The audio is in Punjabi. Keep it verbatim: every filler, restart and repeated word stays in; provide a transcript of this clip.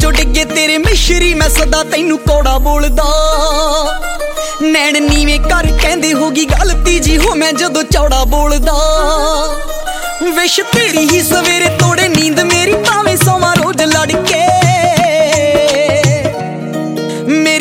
ਚੋਂ ਡਿੱਗੇ ਤੇਰੇ ਮਿਸ਼ਰੀ ਮੈਂ ਸਦਾ ਤੈਨੂੰ ਕੌੜਾ ਬੋਲਦਾ। ਨੈਣ ਨੀਵੇਂ ਕਰ ਕਹਿੰਦੇ ਹੋਗੀ ਗਲਤੀ ਜੀ ਹੋ ਮੈਂ ਜਦੋਂ ਚੌੜਾ ਬੋਲਦਾ। ਵਿਸ਼ ਤੇਰੀ ਹੀ ਸਵੇਰੇ ਤੋੜੇ ਨੀਂਦ ਮੇਰੀ।